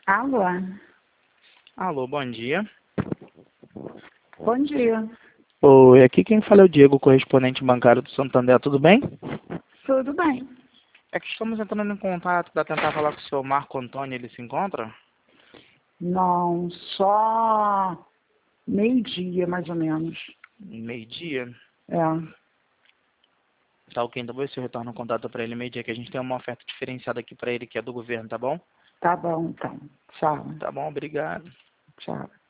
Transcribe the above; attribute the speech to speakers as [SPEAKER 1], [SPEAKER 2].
[SPEAKER 1] Alô?
[SPEAKER 2] Alô, bom dia.
[SPEAKER 1] Bom dia.
[SPEAKER 2] Oi, aqui quem fala é o Diego, correspondente bancário do Santander, tudo bem?
[SPEAKER 1] Tudo bem?
[SPEAKER 2] É que estamos entrando em contato para tentar falar com o senhor Marco Antônio, ele se encontra?
[SPEAKER 1] Não, só meio-dia, mais ou menos.
[SPEAKER 2] Meio-dia?
[SPEAKER 1] É,
[SPEAKER 2] Tá ok, então você retorna o contato para ele meio-dia, que a gente tem uma oferta diferenciada aqui para ele, que é do governo, tá bom?
[SPEAKER 1] tá bom então. Tchau,
[SPEAKER 2] Tá bom, obrigado.
[SPEAKER 1] tchau.